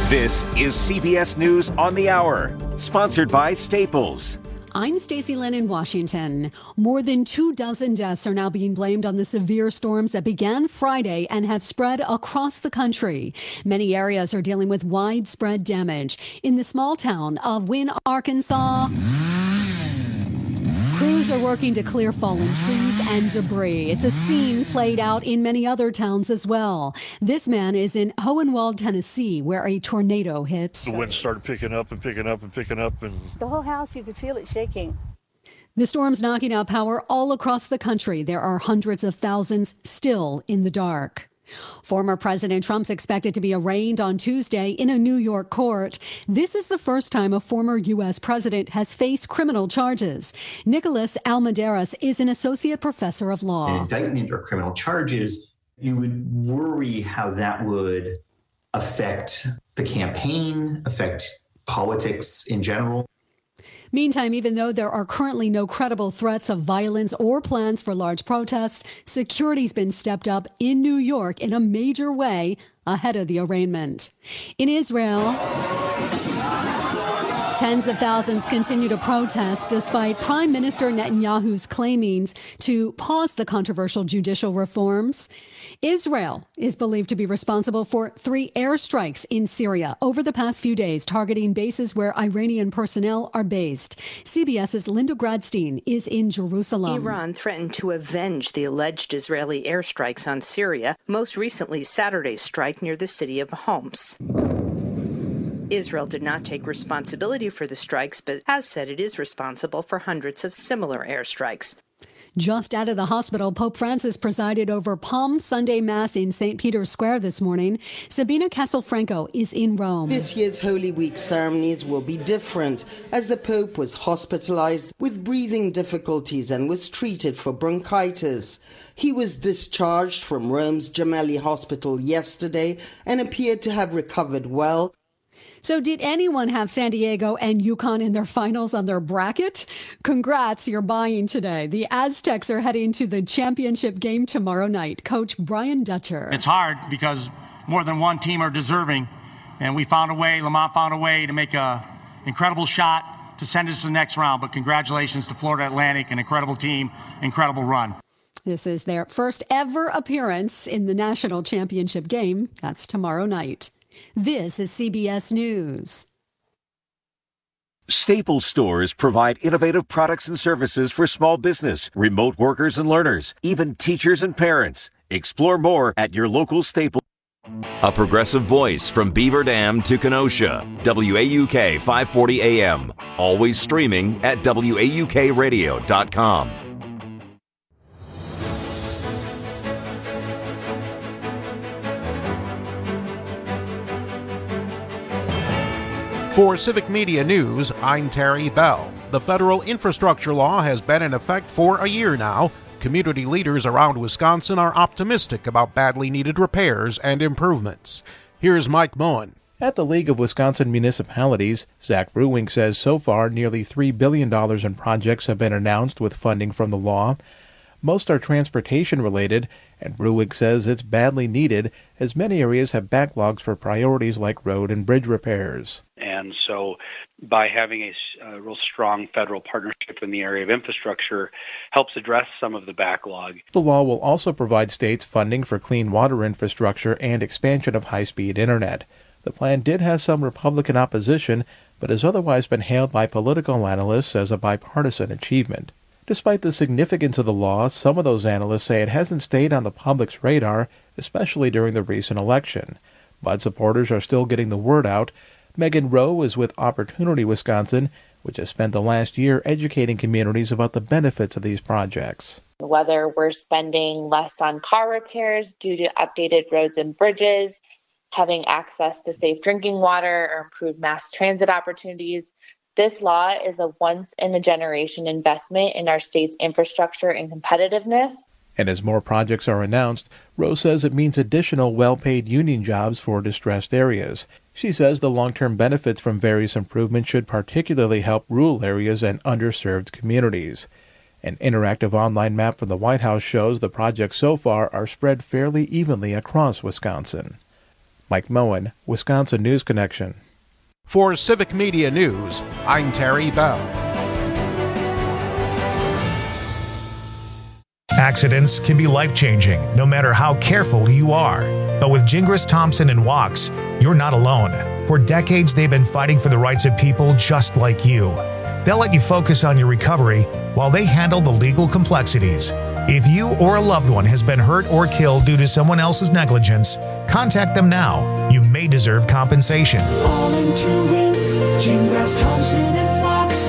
This is CBS News on the Hour, sponsored by Staples. I'm Stacey Lynn in Washington. More than 24 deaths are now being blamed on the severe storms that began Friday and have spread across the country. Many areas are dealing with widespread damage. In the small town of Wynne, Arkansas, crews are working to clear fallen trees and debris. It's a scene played out in many other towns as well. This man is in Hohenwald, Tennessee, where a tornado hit. The wind started picking up and picking up and picking up. And the whole house, you could feel it shaking. The storm's knocking out power all across the country. There are hundreds of thousands still in the dark. Former President Trump's expected to be arraigned on Tuesday in a New York court. This is the first time a former U.S. president has faced criminal charges. Nicholas Almendarez is an associate professor of law. An indictment or criminal charges, you would worry how that would affect the campaign, affect politics in general. Meantime, even though there are currently no credible threats of violence or plans for large protests, security's been stepped up in New York in a major way ahead of the arraignment. In Israel, tens of thousands continue to protest despite Prime Minister Netanyahu's claimings to pause the controversial judicial reforms. Israel is believed to be responsible for 3 airstrikes in Syria over the past few days, targeting bases where Iranian personnel are based. CBS's Linda Gradstein is in Jerusalem. Iran threatened to avenge the alleged Israeli airstrikes on Syria, most recently Saturday's strike near the city of Homs. Israel did not take responsibility for the strikes, but has said it is responsible for hundreds of similar airstrikes. Just out of the hospital, Pope Francis presided over Palm Sunday Mass in St. Peter's Square this morning. Sabina Castelfranco is in Rome. This year's Holy Week ceremonies will be different, as the Pope was hospitalized with breathing difficulties and was treated for bronchitis. He was discharged from Rome's Gemelli Hospital yesterday and appeared to have recovered well. So did anyone have San Diego and UConn in their finals on their bracket? Congrats, you're buying today. The Aztecs are heading to the championship game tomorrow night. Coach Brian Dutcher. It's hard because more than one team are deserving, and we found a way, Lamont found a way to make an incredible shot to send us to the next round. But congratulations to Florida Atlantic, an incredible team, incredible run. This is their first ever appearance in the national championship game. That's tomorrow night. This is CBS News. Staples stores provide innovative products and services for small business, remote workers and learners, even teachers and parents. Explore more at your local Staples. A progressive voice from Beaver Dam to Kenosha. WAUK 540 AM. Always streaming at WAUKradio.com. For Civic Media News, I'm Terry Bell. The federal infrastructure law has been in effect for a year now. Community leaders around Wisconsin are optimistic about badly needed repairs and improvements. Here's Mike Moen. At the League of Wisconsin Municipalities, Zach Bruwink says so far nearly $3 billion in projects have been announced with funding from the law. Most are transportation-related, and Bruwink says it's badly needed as many areas have backlogs for priorities like road and bridge repairs. And so by having a real strong federal partnership in the area of infrastructure helps address some of the backlog. The law will also provide states funding for clean water infrastructure and expansion of high-speed internet. The plan did have some Republican opposition, but has otherwise been hailed by political analysts as a bipartisan achievement. Despite the significance of the law, some of those analysts say it hasn't stayed on the public's radar, especially during the recent election. But supporters are still getting the word out. Megan Rowe is with Opportunity Wisconsin, which has spent the last year educating communities about the benefits of these projects. Whether we're spending less on car repairs due to updated roads and bridges, having access to safe drinking water, or improved mass transit opportunities, this law is a once-in-a-generation investment in our state's infrastructure and competitiveness. And as more projects are announced, Rose says it means additional well-paid union jobs for distressed areas. She says the long-term benefits from various improvements should particularly help rural areas and underserved communities. An interactive online map from the White House shows the projects so far are spread fairly evenly across Wisconsin. Mike Moen, Wisconsin News Connection. For Civic Media News, I'm Terry Bell. Accidents can be life-changing, no matter how careful you are. But with Gingras, Thompson & Wachs, you're not alone. For decades, they've been fighting for the rights of people just like you. They'll let you focus on your recovery while they handle the legal complexities. If you or a loved one has been hurt or killed due to someone else's negligence, contact them now. You may deserve compensation. Calling to win, Gingras, Thompson & Wachs,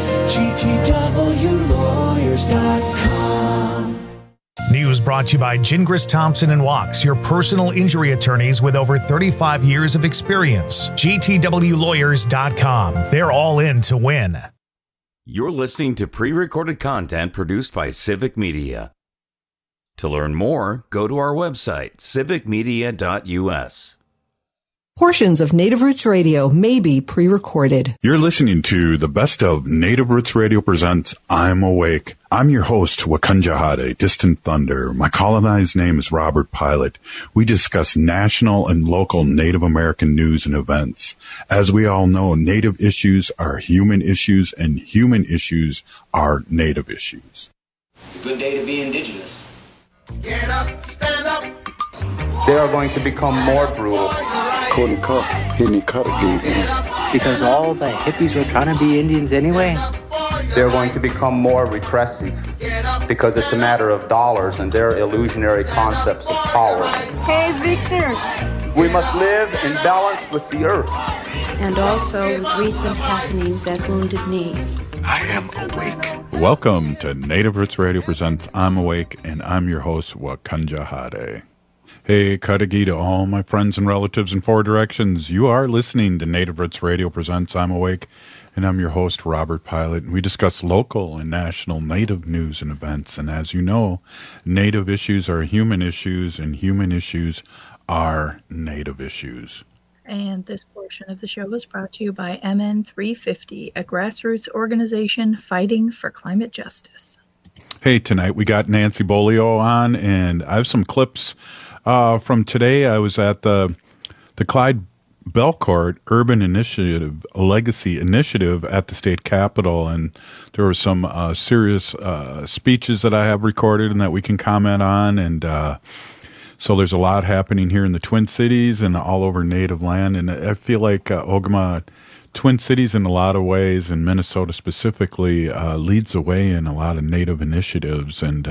GTWlawyers.com. News brought to you by Gingras, Thompson & Wachs, your personal injury attorneys with over 35 years of experience. GTWlawyers.com. They're all in to win. You're listening to pre-recorded content produced by Civic Media. To learn more, go to our website, civicmedia.us. Portions of Native Roots Radio may be pre-recorded. You're listening to the best of Native Roots Radio presents I'm Awake. I'm your host, Wakanja Hade, Distant Thunder. My colonized name is Robert Pilot. We discuss national and local Native American news and events. As we all know, Native issues are human issues, and human issues are Native issues. It's a good day to be Indigenous. Get up, stand up. They are going to become more brutal. Because all the hippies were trying to be Indians anyway. They're going to become more repressive because it's a matter of dollars and their illusionary concepts of power. Hey, Victor. We must live in balance with the earth. And also with recent happenings at Wounded Knee. I am awake. Welcome to Native Roots Radio presents I'm Awake, and I'm your host, Wakanja Hade. Hey, Kadagi to all my friends and relatives in four directions. You are listening to Native Roots Radio presents I'm Awake, and I'm your host, Robert Pilot. And we discuss local and national Native news and events. And as you know, Native issues are human issues, and human issues are Native issues. And this portion of the show is brought to you by MN350, a grassroots organization fighting for climate justice. Hey, tonight we got Nancy Bolio on, and I have some clips from today. I was at the Clyde Belcourt Urban Initiative, a Legacy Initiative at the state capitol, and there were some serious speeches that I have recorded and that we can comment on, and so there's a lot happening here in the Twin Cities and all over Native land, and I feel like Ogama Twin Cities in a lot of ways, and Minnesota specifically, leads the way in a lot of Native initiatives, and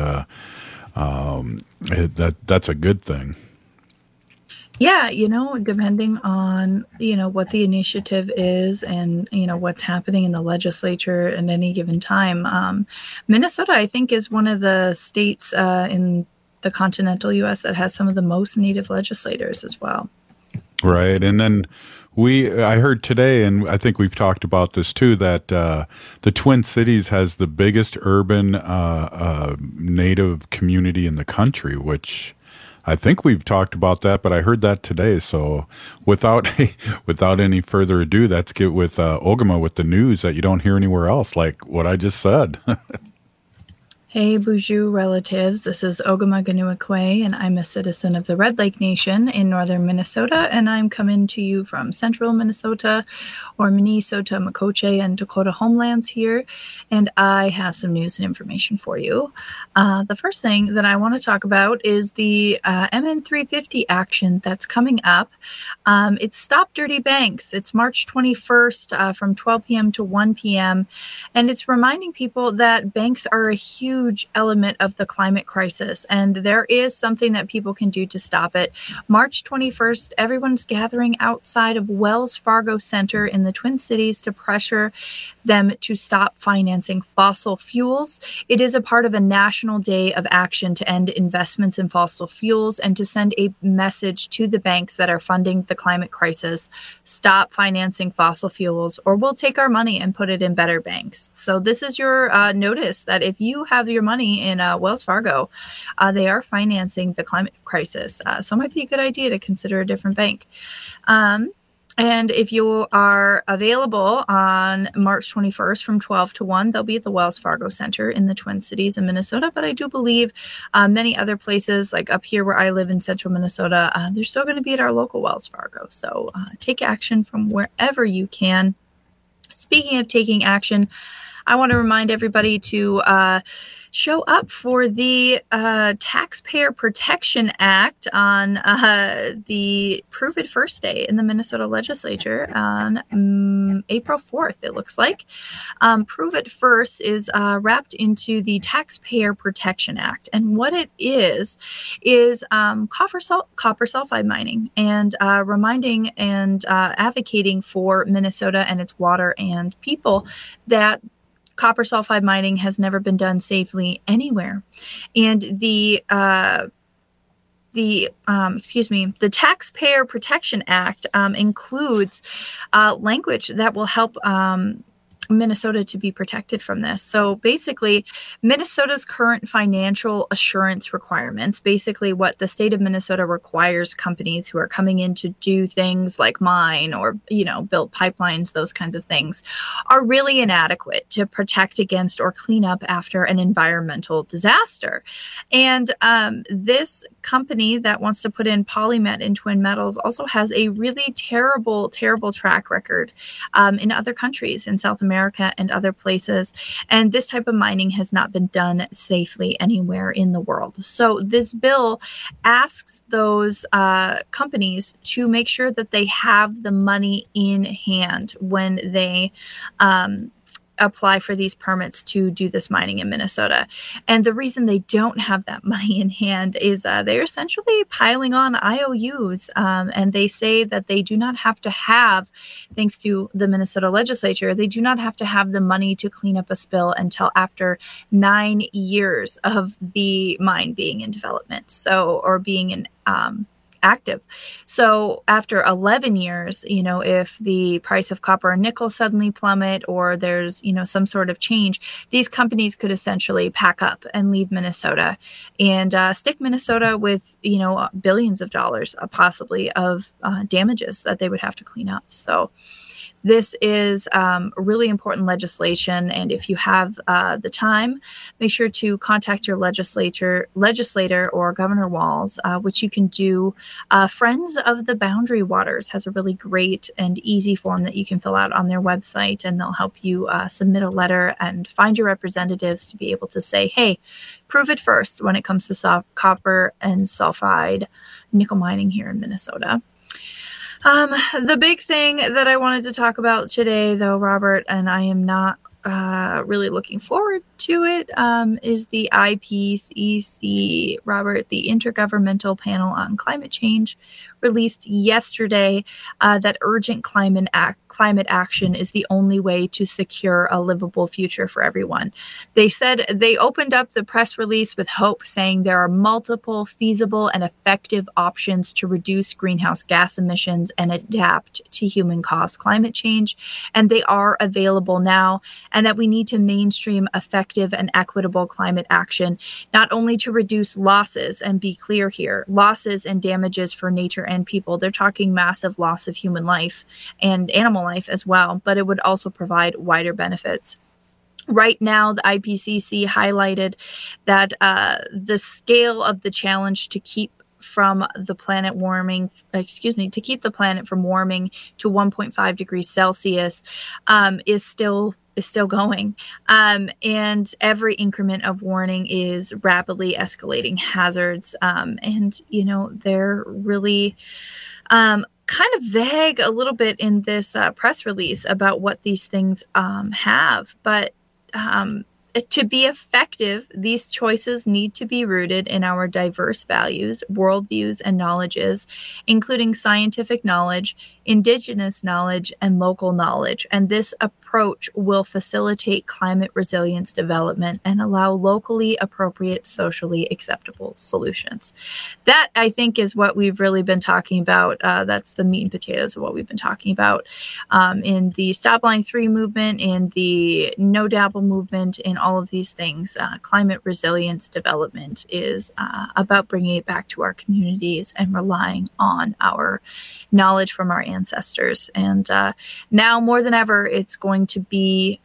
that's a good thing. Yeah, depending on, what the initiative is and, what's happening in the legislature at any given time. Minnesota, I think, is one of the states in the continental U.S. that has some of the most Native legislators as well. Right. And then I heard today, and I think we've talked about this too, that the Twin Cities has the biggest urban Native community in the country, which I think we've talked about that, but I heard that today. So without any further ado, let's get with Ogama with the news that you don't hear anywhere else, like what I just said. Hey, Boozhoo relatives, this is Ogama Ganuakwe, and I'm a citizen of the Red Lake Nation in northern Minnesota, and I'm coming to you from central Minnesota, or Minnesota, Makoche, and Dakota homelands here, and I have some news and information for you. The first thing that I want to talk about is the MN350 action that's coming up. It's Stop Dirty Banks. It's March 21st from 12 p.m. to 1 p.m., and it's reminding people that banks are a huge element of the climate crisis, and there is something that people can do to stop it. March 21st, everyone's gathering outside of Wells Fargo Center in the Twin Cities to pressure them to stop financing fossil fuels. It is a part of a national day of action to end investments in fossil fuels and to send a message to the banks that are funding the climate crisis. Stop financing fossil fuels, or we'll take our money and put it in better banks. So this is your notice that if you have your money in Wells Fargo, they are financing the climate crisis. So it might be a good idea to consider a different bank. And if you are available on March 21st from 12 to 1, they'll be at the Wells Fargo Center in the Twin Cities in Minnesota. But I do believe many other places, like up here where I live in central Minnesota, they're still going to be at our local Wells Fargo. So take action from wherever you can. Speaking of taking action, I want to remind everybody to show up for the Taxpayer Protection Act on the Prove It First Day in the Minnesota Legislature on April 4th, it looks like. Prove It First is wrapped into the Taxpayer Protection Act. And what it is copper sulfide mining, and reminding and advocating for Minnesota and its water and people that copper sulfide mining has never been done safely anywhere. And the Taxpayer Protection Act includes language that will help Minnesota to be protected from this. So basically, Minnesota's current financial assurance requirements, basically what the state of Minnesota requires companies who are coming in to do things like mine or, build pipelines, those kinds of things, are really inadequate to protect against or clean up after an environmental disaster. And this company that wants to put in PolyMet in Twin Metals also has a really terrible, terrible track record in other countries in South America and other places. And this type of mining has not been done safely anywhere in the world. So this bill asks those companies to make sure that they have the money in hand when they apply for these permits to do this mining in Minnesota. And the reason they don't have that money in hand is they're essentially piling on IOUs. And they say that they do not have to have, thanks to the Minnesota legislature, they do not have to have the money to clean up a spill until after 9 years of the mine being in development. Or being in active. So after 11 years, if the price of copper and nickel suddenly plummet, or there's, some sort of change, these companies could essentially pack up and leave Minnesota and stick Minnesota with, billions of dollars possibly of damages that they would have to clean up. So this is really important legislation, and if you have the time, make sure to contact your legislator or Governor Walz, which you can do. Friends of the Boundary Waters has a really great and easy form that you can fill out on their website, and they'll help you submit a letter and find your representatives to be able to say, hey, prove it first when it comes to copper and sulfide nickel mining here in Minnesota. The big thing that I wanted to talk about today, though, Robert, and I am not really looking forward to it, is the IPCC, Robert, the Intergovernmental Panel on Climate Change, released yesterday that urgent climate action is the only way to secure a livable future for everyone. They said they opened up the press release with hope, saying there are multiple feasible and effective options to reduce greenhouse gas emissions and adapt to human-caused climate change, and they are available now, and that we need to mainstream effective and equitable climate action, not only to reduce losses, and be clear here, losses and damages for nature and people. They're talking massive loss of human life and animal life as well, but it would also provide wider benefits. Right now, the IPCC highlighted that the scale of the challenge to keep the planet from warming to 1.5 degrees Celsius is still going. And every increment of warning is rapidly escalating hazards. And, they're really kind of vague a little bit in this press release about what these things have. But to be effective, these choices need to be rooted in our diverse values, worldviews, and knowledges, including scientific knowledge, indigenous knowledge, and local knowledge. And this approach approach will facilitate climate resilience development and allow locally appropriate, socially acceptable solutions. That, I think, is what we've really been talking about. That's the meat and potatoes of what we've been talking about in the Stop Line 3 movement, in the No Dabble movement, in all of these things. Climate resilience development is about bringing it back to our communities and relying on our knowledge from our ancestors. And now more than ever, it's going to be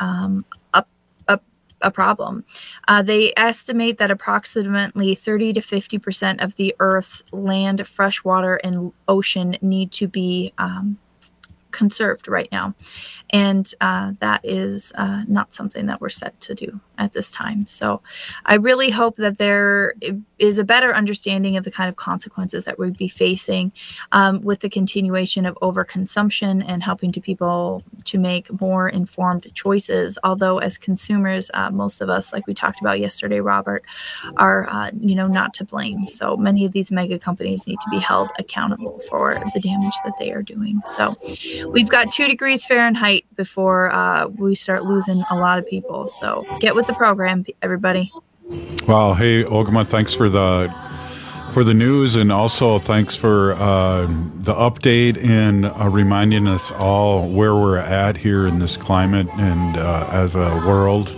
a problem. They estimate that approximately 30 to 50% of the Earth's land, freshwater, and ocean need to be conserved right now. And that is not something that we're set to do at this time. So I really hope that there is a better understanding of the kind of consequences that we'd be facing with the continuation of overconsumption and helping people to make more informed choices. Although as consumers, most of us, like we talked about yesterday, Robert, are not to blame. So many of these mega companies need to be held accountable for the damage that they are doing. So we've got 2 degrees Fahrenheit before we start losing a lot of people. So get with the program, everybody. Well, hey, Ogama, thanks for the news, and also thanks for the update and reminding us all where we're at here in this climate and as a world.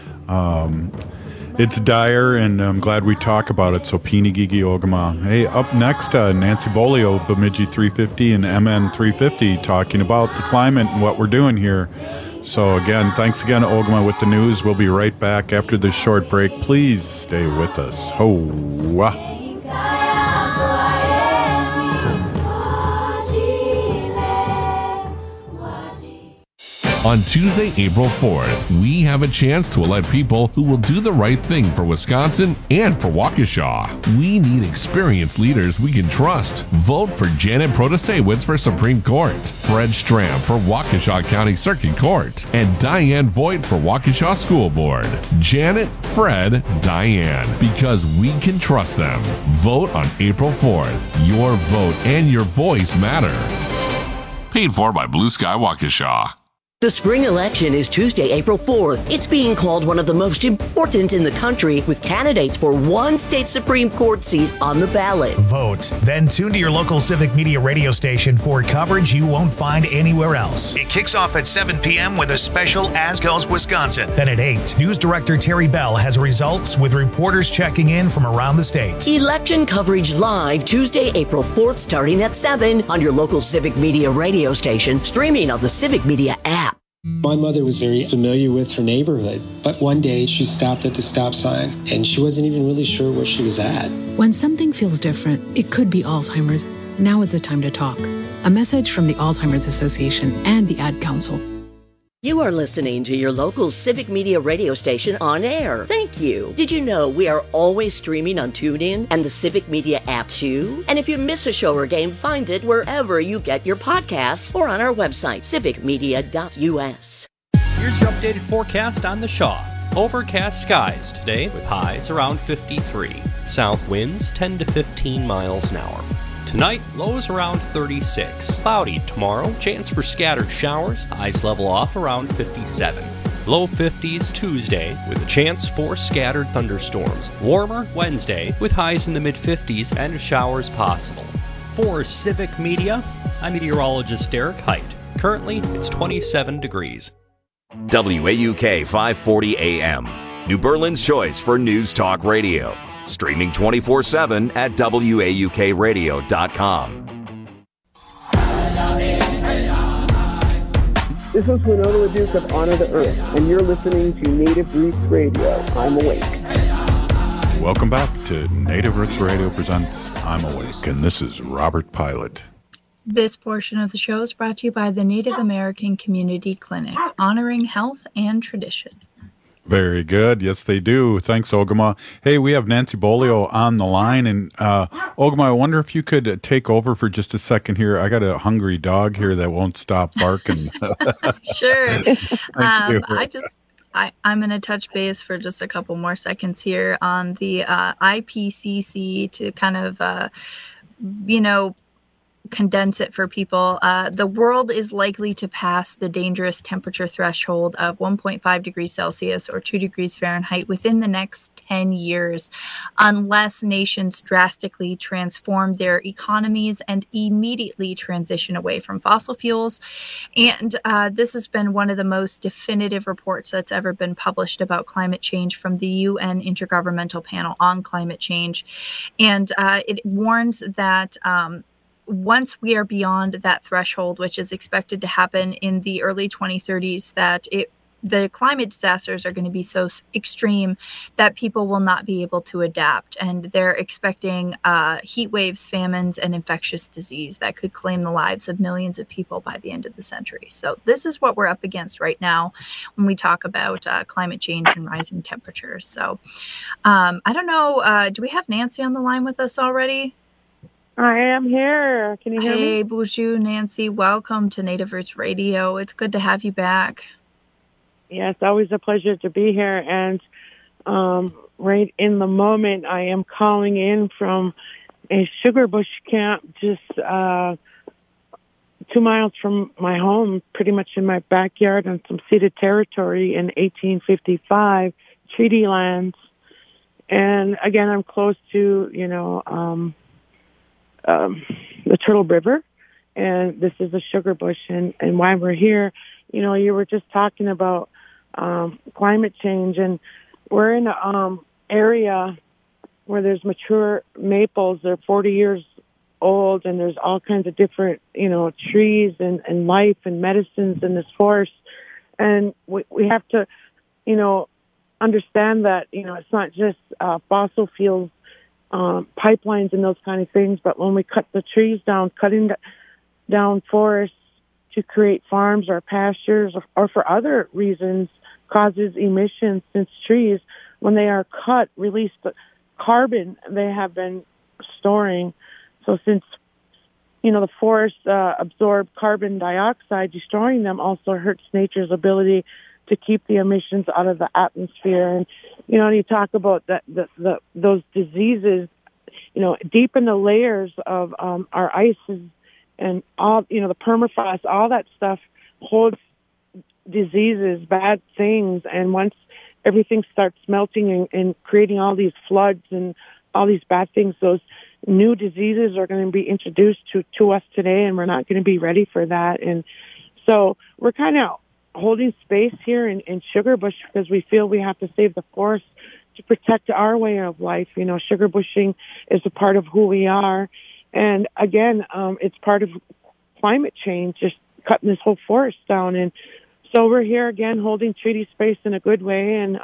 It's dire, and I'm glad we talk about it. So, Pinigigi Ogama. Hey, up next, Nancy Bolio, Bemidji 350 and MN 350, talking about the climate and what we're doing here. So, again, thanks again, Ogama, with the news. We'll be right back after this short break. Please stay with us. Ho-wah. On Tuesday, April 4th, we have a chance to elect people who will do the right thing for Wisconsin and for Waukesha. We need experienced leaders we can trust. Vote for Janet Protasewicz for Supreme Court, Fred Stram for Waukesha County Circuit Court, and Diane Voigt for Waukesha School Board. Janet, Fred, Diane, because we can trust them. Vote on April 4th. Your vote and your voice matter. Paid for by Blue Sky Waukesha. The spring election is Tuesday, April 4th. It's being called one of the most important in the country, with candidates for one state Supreme Court seat on the ballot. Vote. Then tune to your local Civic Media radio station for coverage you won't find anywhere else. It kicks off at 7 p.m. with a special As Goes Wisconsin. Then at 8, News Director Terry Bell has results with reporters checking in from around the state. Election coverage live Tuesday, April 4th, starting at 7 on your local Civic Media radio station, streaming on the Civic Media app. My mother was very familiar with her neighborhood, but one day she stopped at the stop sign and she wasn't even really sure where she was at. When something feels different, it could be Alzheimer's. Now is the time to talk. A message from the Alzheimer's Association and the Ad Council. You are listening to your local Civic Media radio station on air. Thank you. Did you know we are always streaming on TuneIn and the Civic Media app too? And if you miss a show or game, find it wherever you get your podcasts or on our website, civicmedia.us. Here's your updated forecast on the Shaw. Overcast skies today with highs around 53. South winds 10 to 15 miles an hour. Tonight, lows around 36. Cloudy tomorrow, chance for scattered showers, highs level off around 57. Low 50s Tuesday with a chance for scattered thunderstorms. Warmer Wednesday with highs in the mid-50s and showers possible. For Civic Media, I'm meteorologist Derek Height. Currently, it's 27 degrees. WAUK 540 AM, New Berlin's choice for news talk radio. Streaming 24/7 at WAUKradio.com. This is Winona LaDuke of Honor the Earth, and you're listening to Native Roots Radio. I'm Awake. Welcome back to Native Roots Radio presents I'm Awake, and this is Robert Pilot. This portion of the show is brought to you by the Native American Community Clinic, honoring health and tradition. Very good. Yes, they do. Thanks, Ogama. Hey, we have Nancy Bolio on the line. And Ogama, I wonder if you could take over for just a second here. I got a hungry dog here that won't stop barking. Sure. I'm going to touch base for just a couple more seconds here on the IPCC to kind of, condense it for people, the world is likely to pass the dangerous temperature threshold of 1.5 degrees Celsius or 2 degrees Fahrenheit within the next 10 years, unless nations drastically transform their economies and immediately transition away from fossil fuels. And this has been one of the most definitive reports that's ever been published about climate change from the UN Intergovernmental Panel on Climate Change. And it warns that once we are beyond that threshold, which is expected to happen in the early 2030s, that the climate disasters are going to be so extreme that people will not be able to adapt. And they're expecting heat waves, famines, and infectious disease that could claim the lives of millions of people by the end of the century. So this is what we're up against right now when we talk about climate change and rising temperatures. So I don't know, do we have Nancy on the line with us already? I am here. Can you hear me? Hey, Bonjour, Nancy. Welcome to Native Roots Radio. It's good to have you back. Yeah, it's always a pleasure to be here. And right in the moment, I am calling in from a sugar bush camp just 2 miles from my home, pretty much in my backyard on some ceded territory in 1855, treaty lands. And again, I'm close to, the Turtle River, and this is a sugar bush. And why we're here, you were just talking about climate change, and we're in an area where there's mature maples. They're 40 years old, and there's all kinds of different, trees and life and medicines in this forest. And we have to, understand that, it's not just fossil fuels, pipelines and those kind of things, but when we cut the trees down, cutting down forests to create farms or pastures or for other reasons causes emissions, since trees, when they are cut, release the carbon they have been storing. So since, the forests absorb carbon dioxide, destroying them also hurts nature's ability to keep the emissions out of the atmosphere. And, you talk about those diseases, deep in the layers of our ices and all, the permafrost, all that stuff holds diseases, bad things. And once everything starts melting and creating all these floods and all these bad things, those new diseases are going to be introduced to us today, and we're not going to be ready for that. And so we're kind of holding space here in Sugar Bush because we feel we have to save the forest to protect our way of life. Sugar bushing is a part of who we are. And again, it's part of climate change, just cutting this whole forest down. And so we're here again holding treaty space in a good way. And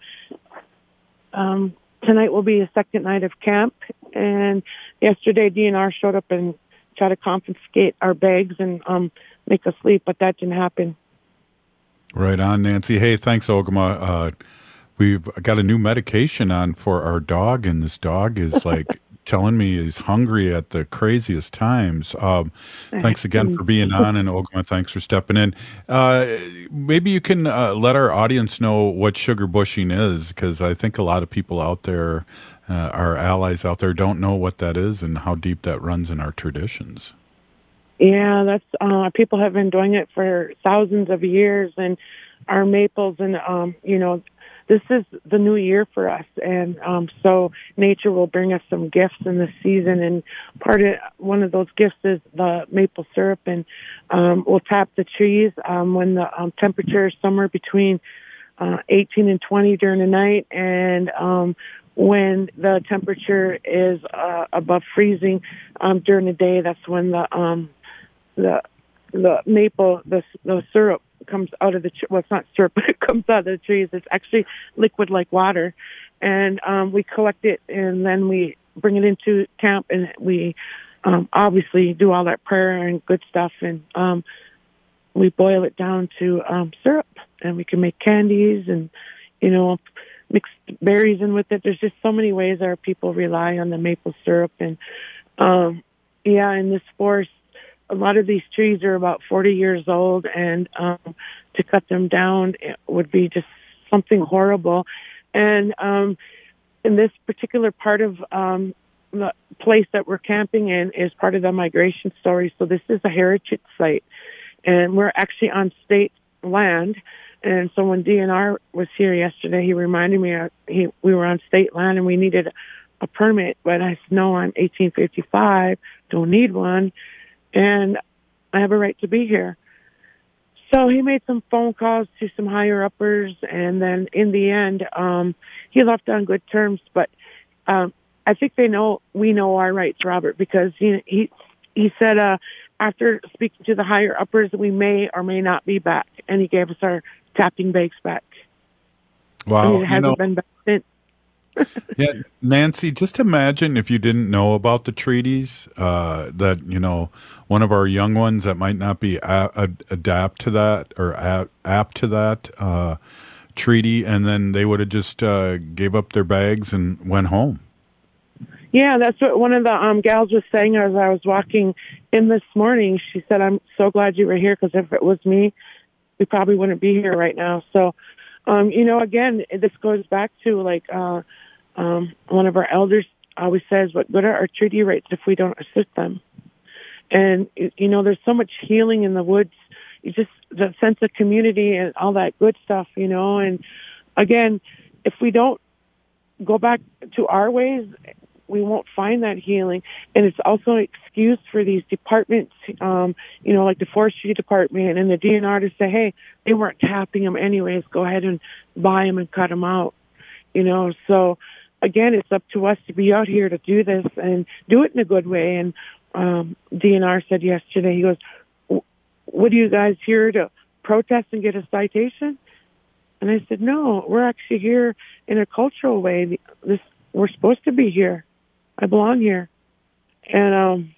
tonight will be a second night of camp. And yesterday DNR showed up and tried to confiscate our bags and make us leave, but that didn't happen. Right on, Nancy. Hey, thanks, Ogama. We've got a new medication on for our dog, and this dog is telling me he's hungry at the craziest times. Thanks again for being on, and Ogama, thanks for stepping in. Maybe you can let our audience know what sugar bushing is, because I think a lot of people out there, our allies out there, don't know what that is and how deep that runs in our traditions. Yeah, that's people have been doing it for thousands of years, and our maples, and this is the new year for us, and so nature will bring us some gifts in this season, and one of those gifts is the maple syrup, and we'll tap the trees when the temperature is somewhere between 18 and 20 during the night, and when the temperature is above freezing during the day, that's when the maple, the syrup comes out of the well, it's not syrup, but it comes out of the trees. It's actually liquid like water, and we collect it, and then we bring it into camp, and we obviously do all that prayer and good stuff, and we boil it down to syrup, and we can make candies and mix berries in with it. There's just so many ways our people rely on the maple syrup, and in this forest, a lot of these trees are about 40 years old, and to cut them down it would be just something horrible. And in this particular part of the place that we're camping in is part of the migration story. So this is a heritage site, and we're actually on state land. And so when DNR was here yesterday, he reminded me we were on state land and we needed a permit. But I said, no, I'm 1855, don't need one, and I have a right to be here. So he made some phone calls to some higher uppers, and then in the end, he left on good terms. But I think we know our rights, Robert, because he said after speaking to the higher uppers, we may or may not be back, and he gave us our tapping bags back. Wow, I mean, it hasn't been back since. Yeah, Nancy, just imagine if you didn't know about the treaties, that, one of our young ones that might not be adapt to that or apt to that treaty, and then they would have just gave up their bags and went home. Yeah, that's what one of the gals was saying as I was walking in this morning. She said, I'm so glad you were here, because if it was me, we probably wouldn't be here right now. So, again, this goes back to one of our elders always says, what good are our treaty rights if we don't assist them? And, there's so much healing in the woods. The sense of community and all that good stuff, and again, if we don't go back to our ways, we won't find that healing. And it's also an excuse for these departments, like the forestry department and the DNR, to say, hey, they weren't tapping them anyways, go ahead and buy them and cut them out. So again, it's up to us to be out here to do this and do it in a good way. And DNR said yesterday, he goes, what are you guys here to protest and get a citation? And I said, no, we're actually here in a cultural way. We're supposed to be here. I belong here. And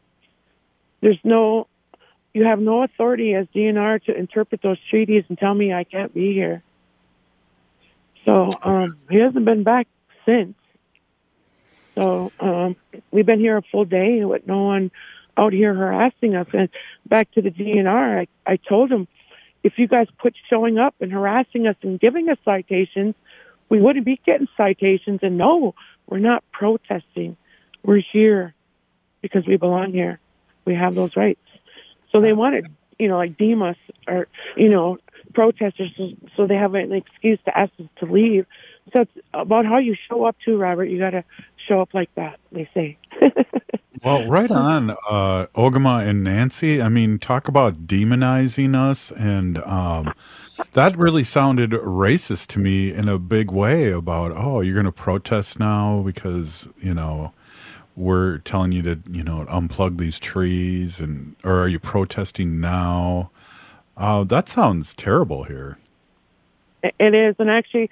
you have no authority as DNR to interpret those treaties and tell me I can't be here. So he hasn't been back since. So we've been here a full day with no one out here harassing us. And back to the DNR, I told him, if you guys quit showing up and harassing us and giving us citations, we wouldn't be getting citations. And no, we're not protesting. We're here because we belong here. We have those rights. So they wanted, deem us or, protesters so they have an excuse to ask us to leave. So it's about how you show up too, Robert. You got to show up like that, they say. Well, right on, Ogama and Nancy. I mean, talk about demonizing us, and that really sounded racist to me in a big way about, you're going to protest now because, we're telling you to, unplug these trees, or are you protesting now? That sounds terrible here. It is, and actually,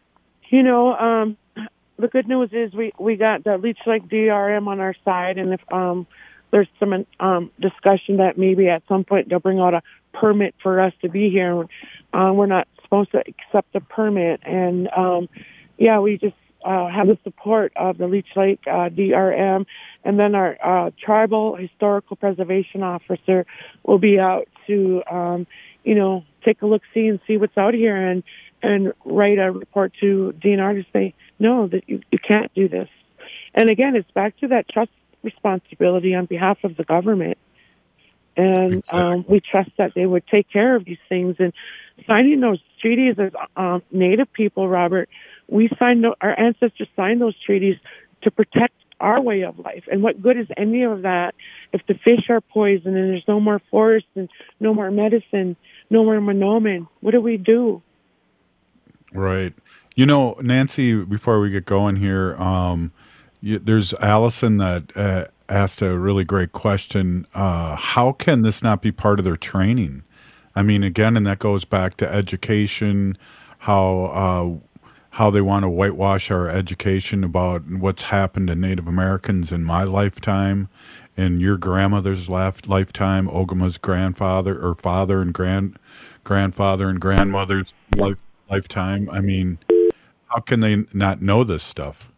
the good news is we got the Leech Lake DRM on our side, and if there's some discussion that maybe at some point they'll bring out a permit for us to be here. We're not supposed to accept a permit, and we just have the support of the Leech Lake DRM, and then our tribal historical preservation officer will be out to take a look-see and see what's out here, and write a report to DNR to say, no, that you can't do this. And again, it's back to that trust responsibility on behalf of the government. And exactly. We trust that they would take care of these things. And signing those treaties as Native people, Robert, our ancestors signed those treaties to protect our way of life. And what good is any of that if the fish are poisoned and there's no more forest and no more medicine, no more monomen? What do we do? Right. Nancy, before we get going here, there's Allison that asked a really great question. How can this not be part of their training? I mean, again, and that goes back to education, how they want to whitewash our education about what's happened to Native Americans in my lifetime, in your grandmother's lifetime, Ogama's grandfather or father and grandfather and grandmother's lifetime. I mean, how can they not know this stuff?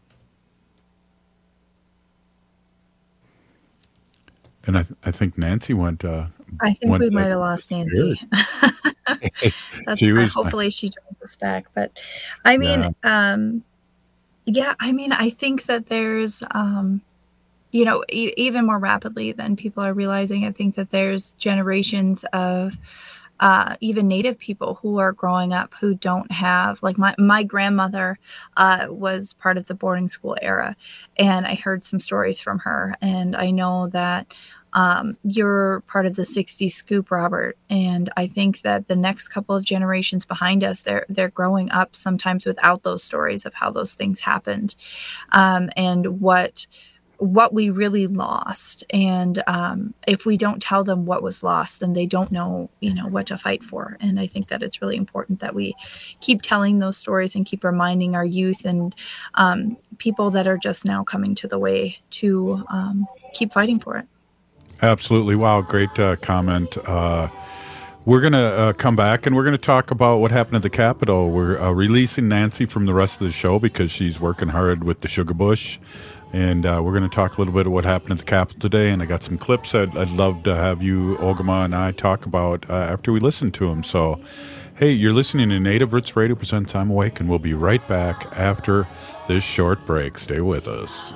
And I think Nancy went. I think we might have lost Nancy. Hopefully she joins us back. But I mean, I mean, I think that there's even more rapidly than people are realizing. I think that there's generations of even Native people who are growing up who don't have, like my grandmother was part of the boarding school era, and I heard some stories from her, and I know that you're part of the 60s scoop, Robert, and I think that the next couple of generations behind us, they're growing up sometimes without those stories of how those things happened, and what we really lost. And if we don't tell them what was lost, then they don't know, what to fight for. And I think that it's really important that we keep telling those stories and keep reminding our youth and people that are just now coming to the way to keep fighting for it. Absolutely. Wow. Great comment. We're going to come back and we're going to talk about what happened at the Capitol. We're releasing Nancy from the rest of the show because she's working hard with the Sugar Bush. And we're going to talk a little bit of what happened at the Capitol today. And I got some clips I'd love to have you, Ogama, and I talk about after we listen to them. So, hey, you're listening to Native Roots Radio presents I'm Awake, and we'll be right back after this short break. Stay with us.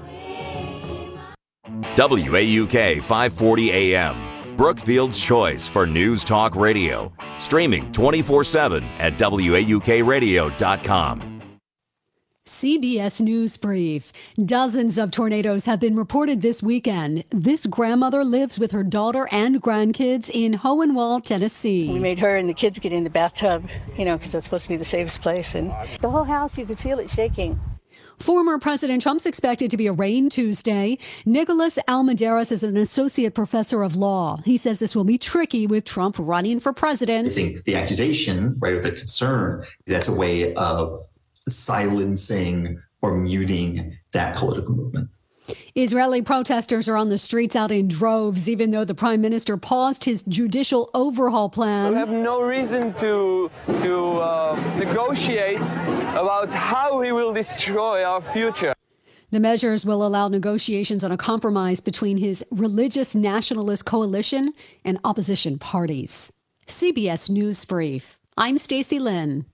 WAUK 540 AM, Brookfield's choice for news talk radio. Streaming 24/7 at WAUKradio.com. CBS News Brief. Dozens of tornadoes have been reported this weekend. This grandmother lives with her daughter and grandkids in Hohenwald, Tennessee. We made her and the kids get in the bathtub, because that's supposed to be the safest place. And the whole house, you could feel it shaking. Former President Trump's expected to be arraigned Tuesday. Nicholas Almendarez is an associate professor of law. He says this will be tricky with Trump running for president. I think the accusation, right, or the concern, that's a way of silencing or muting that political movement. Israeli protesters are on the streets out in droves, even though the prime minister paused his judicial overhaul plan. We have no reason to negotiate about how he will destroy our future. The measures will allow negotiations on a compromise between his religious nationalist coalition and opposition parties. CBS News Brief. I'm Stacey Lynn.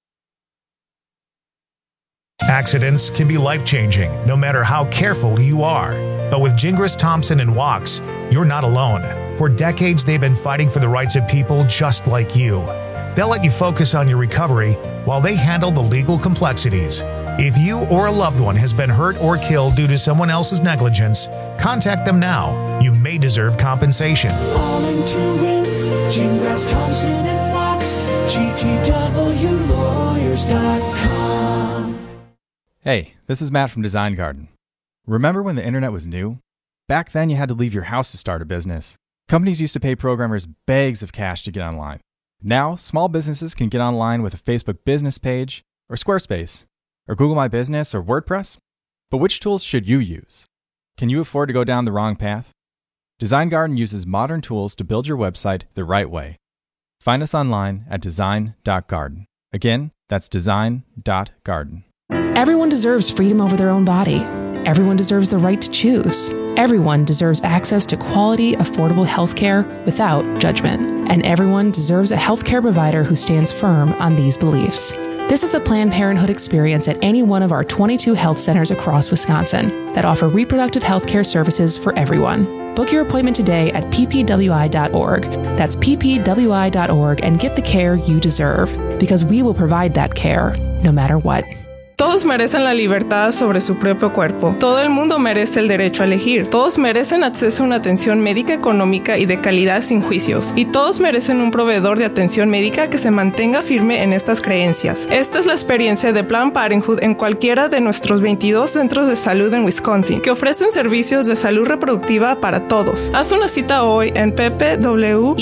Accidents can be life-changing, no matter how careful you are. But with Gingras Thompson and Walks, you're not alone. For decades, they've been fighting for the rights of people just like you. They'll let you focus on your recovery while they handle the legal complexities. If you or a loved one has been hurt or killed due to someone else's negligence, contact them now. You may deserve compensation. All in to win. Gingras Thompson and Walks. GTWlawyers.com. Hey, this is Matt from Design Garden. Remember when the internet was new? Back then you had to leave your house to start a business. Companies used to pay programmers bags of cash to get online. Now, small businesses can get online with a Facebook business page, or Squarespace, or Google My Business, or WordPress. But which tools should you use? Can you afford to go down the wrong path? Design Garden uses modern tools to build your website the right way. Find us online at design.garden. Again, that's design.garden. Everyone deserves freedom over their own body. Everyone deserves the right to choose. Everyone deserves access to quality, affordable health care without judgment. And everyone deserves a health care provider who stands firm on these beliefs. This is the Planned Parenthood experience at any one of our 22 health centers across Wisconsin that offer reproductive health care services for everyone. Book your appointment today at ppwi.org. That's ppwi.org and get the care you deserve, because we will provide that care no matter what. Todos merecen la libertad sobre su propio cuerpo. Todo el mundo merece el derecho a elegir. Todos merecen acceso a una atención médica económica y de calidad sin juicios. Y todos merecen un proveedor de atención médica que se mantenga firme en estas creencias. Esta es la experiencia de Planned Parenthood en cualquiera de nuestros 22 centros de salud en Wisconsin, que ofrecen servicios de salud reproductiva para todos. Haz una cita hoy en ppwi.org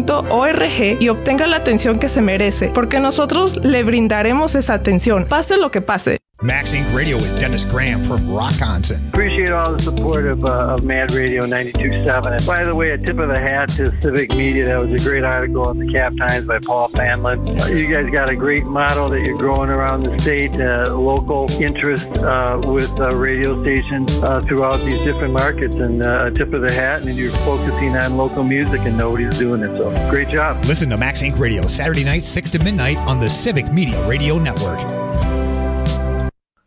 y obtenga la atención que se merece, porque nosotros le brindaremos esa atención, pase lo que pase. Max Inc. Radio with Dennis Graham from Rockonson. Appreciate all the support of Mad Radio 92.7. And by the way, a tip of the hat to Civic Media. That was a great article in the Cap Times by Paul Fanlin. You guys got a great model that you're growing around the state, local interest with radio stations throughout these different markets. And a tip of the hat, and you're focusing on local music, and nobody's doing it. So great job. Listen to Max Inc. Radio Saturday night, 6 to midnight on the Civic Media Radio Network.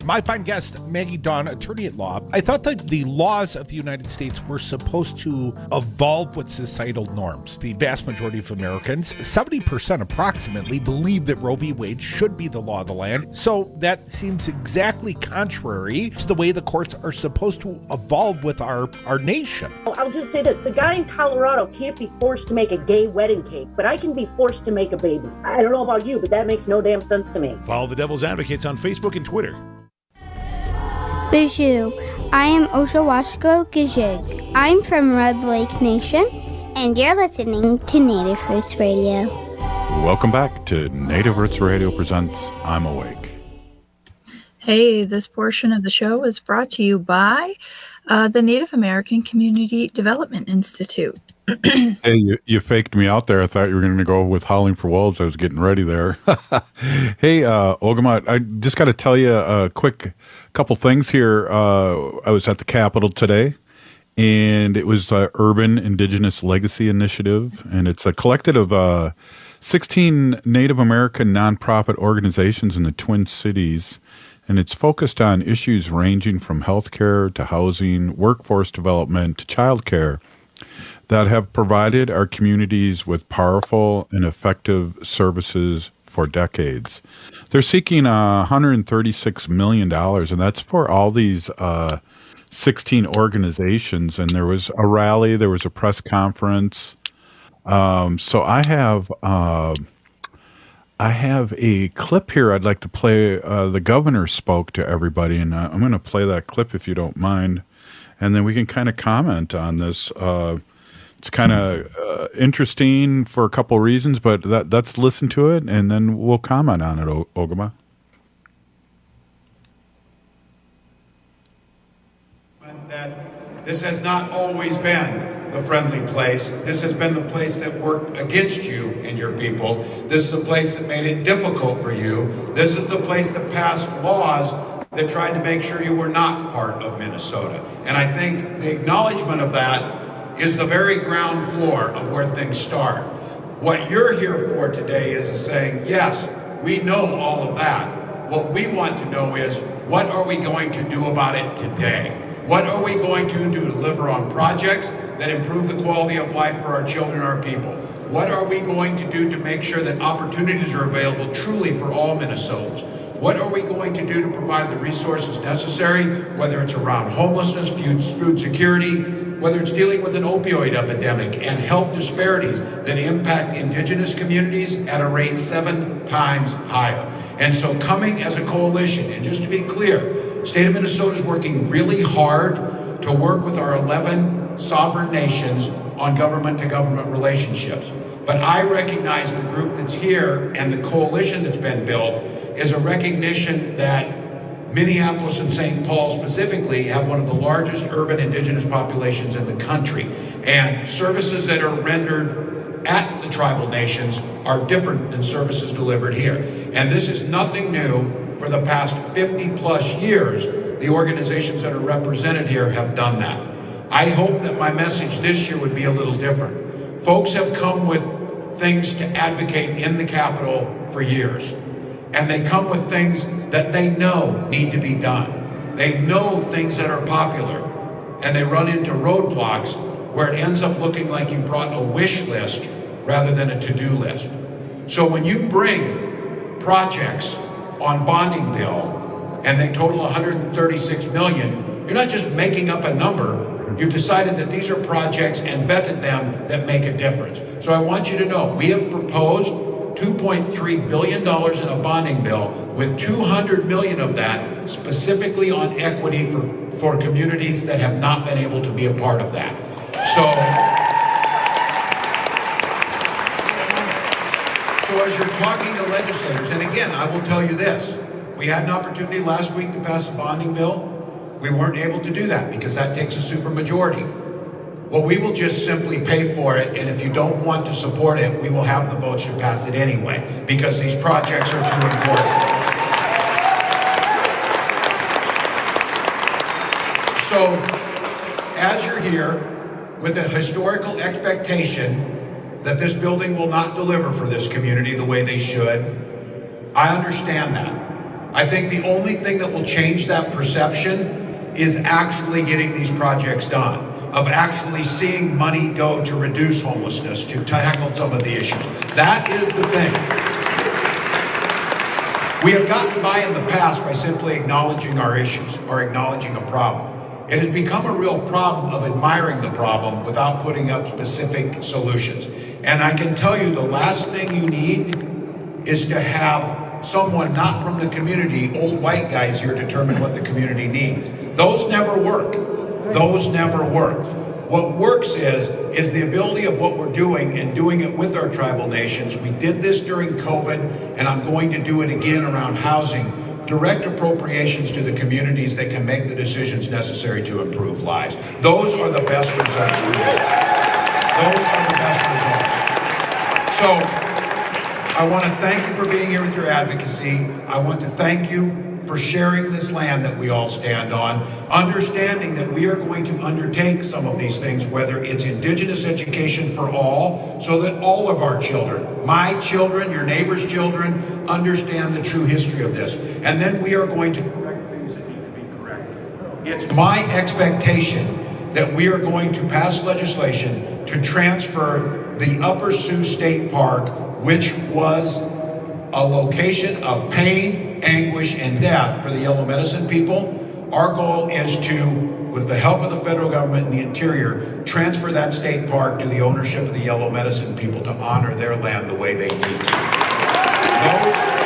My fine guest, Maggie Dawn, attorney at law. I thought that the laws of the United States were supposed to evolve with societal norms. The vast majority of Americans, 70% approximately, believe that Roe v. Wade should be the law of the land. So that seems exactly contrary to the way the courts are supposed to evolve with our nation. I'll just say this. The guy in Colorado can't be forced to make a gay wedding cake, but I can be forced to make a baby. I don't know about you, but that makes no damn sense to me. Follow the Devil's Advocates on Facebook and Twitter. Bonjour, I am Oshawashko Gijig. I'm from Red Lake Nation, and you're listening to Native Roots Radio. Welcome back to Native Roots Radio presents I'm Awake. Hey, this portion of the show is brought to you by the Native American Community Development Institute. Hey, you faked me out there. I thought you were going to go with Howling for Wolves. I was getting ready there. Hey, Ogimat, I just got to tell you a quick couple things here. I was at the Capitol today, and it was the Urban Indigenous Legacy Initiative, and it's a collective of 16 Native American nonprofit organizations in the Twin Cities, and it's focused on issues ranging from healthcare to housing, workforce development to childcare that have provided our communities with powerful and effective services for decades. They're seeking $136 million, and that's for all these 16 organizations. And there was a rally, there was a press conference. So I have a clip here I'd like to play. The governor spoke to everybody, and I'm going to play that clip if you don't mind, and then we can kind of comment on this. It's kind of interesting for a couple reasons, but let's listen to it, and then we'll comment on it, Ogama. That this has not always been the friendly place. This has been the place that worked against you and your people. This is the place that made it difficult for you. This is the place that passed laws that tried to make sure you were not part of Minnesota. And I think the acknowledgement of that is the very ground floor of where things start. What you're here for today is saying, yes, we know all of that. What we want to know is, what are we going to do about it today? What are we going to do to deliver on projects that improve the quality of life for our children and our people? What are we going to do to make sure that opportunities are available truly for all Minnesotans? What are we going to do to provide the resources necessary, whether it's around homelessness, food security, whether it's dealing with an opioid epidemic and health disparities that impact indigenous communities at a rate 7 times higher. And so coming as a coalition, and just to be clear, state of Minnesota is working really hard to work with our 11 sovereign nations on government-to-government relationships. But I recognize the group that's here and the coalition that's been built is a recognition that Minneapolis and St. Paul specifically have one of the largest urban indigenous populations in the country. And services that are rendered at the tribal nations are different than services delivered here. And this is nothing new. For the past 50 plus years, the organizations that are represented here have done that. I hope that my message this year would be a little different. Folks have come with things to advocate in the Capitol for years. And they come with things that they know need to be done. They know things that are popular, and they run into roadblocks where it ends up looking like you brought a wish list rather than a to-do list. So when you bring projects on bonding bill and they total $136 million, you're not just making up a number. You've decided that these are projects and vetted them that make a difference. So I want you to know, we have proposed $2.3 billion in a bonding bill, with $200 million of that specifically on equity for communities that have not been able to be a part of that. So as you're talking to legislators, and again, I will tell you this, we had an opportunity last week to pass a bonding bill. We weren't able to do that because that takes a supermajority. Well, we will just simply pay for it, and if you don't want to support it, we will have the votes to pass it anyway, because these projects are too important. So, as you're here with a historical expectation that this building will not deliver for this community the way they should, I understand that. I think the only thing that will change that perception is actually getting these projects done, of actually seeing money go to reduce homelessness, to tackle some of the issues. That is the thing. We have gotten by in the past by simply acknowledging our issues or acknowledging a problem. It has become a real problem of admiring the problem without putting up specific solutions. And I can tell you the last thing you need is to have someone not from the community, old white guys here, determine what the community needs. Those never work. Those never work. What works is the ability of what we're doing and doing it with our tribal nations. We did this during COVID, and I'm going to do it again around housing. Direct appropriations to the communities that can make the decisions necessary to improve lives. Those are the best results we get. Those are the best results. So I want to thank you for being here with your advocacy. I want to thank you for sharing this land that we all stand on, understanding that we are going to undertake some of these things, whether it's Indigenous education for all, so that all of our children, my children, your neighbor's children, understand the true history of this. And then we are going to correct things that need to be corrected. It's my expectation that we are going to pass legislation to transfer the Upper Sioux State Park, which was a location of pain, anguish, and death for the Yellow Medicine people. Our goal is to, with the help of the federal government and the Interior, transfer that state park to the ownership of the Yellow Medicine people to honor their land the way they need to.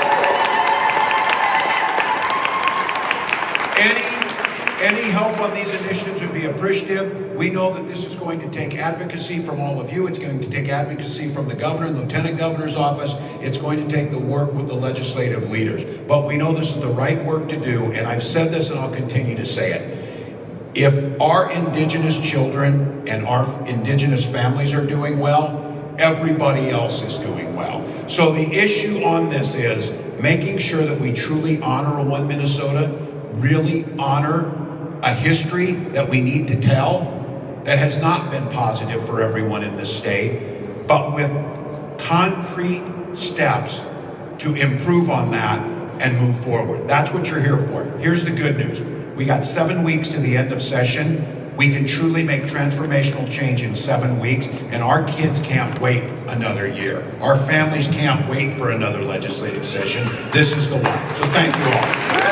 Any help on these initiatives would be appreciative. We know that this is going to take advocacy from all of you. It's going to take advocacy from the governor and lieutenant governor's office. It's going to take the work with the legislative leaders. But we know this is the right work to do, and I've said this and I'll continue to say it. If our Indigenous children and our Indigenous families are doing well, everybody else is doing well. So the issue on this is making sure that we truly honor a One Minnesota, really honor a history that we need to tell that has not been positive for everyone in this state, but with concrete steps to improve on that and move forward. That's what you're here for. Here's the good news. We got 7 weeks to the end of session. We can truly make transformational change in 7 weeks, and our kids can't wait another year. Our families can't wait for another legislative session. This is the one. So thank you all.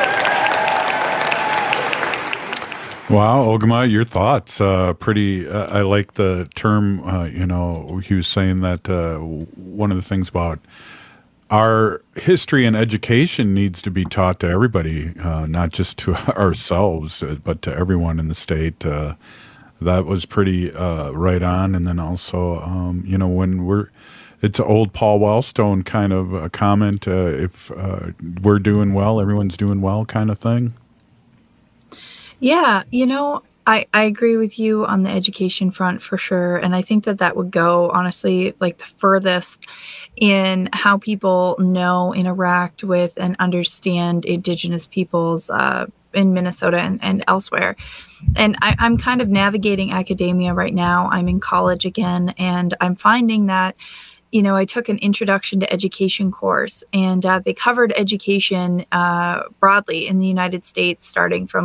Wow, Ogama, your thoughts? I like the term, he was saying that one of the things about our history and education needs to be taught to everybody, not just to ourselves, but to everyone in the state. That was pretty right on. And then also, when it's an old Paul Wellstone kind of a comment, if we're doing well, everyone's doing well kind of thing. Yeah, I agree with you on the education front for sure. And I think that would go, honestly, like the furthest in how people know, interact with, and understand Indigenous peoples in Minnesota and elsewhere. And I'm kind of navigating academia right now. I'm in college again, and I'm finding that I took an introduction to education course, and they covered education broadly in the United States, starting from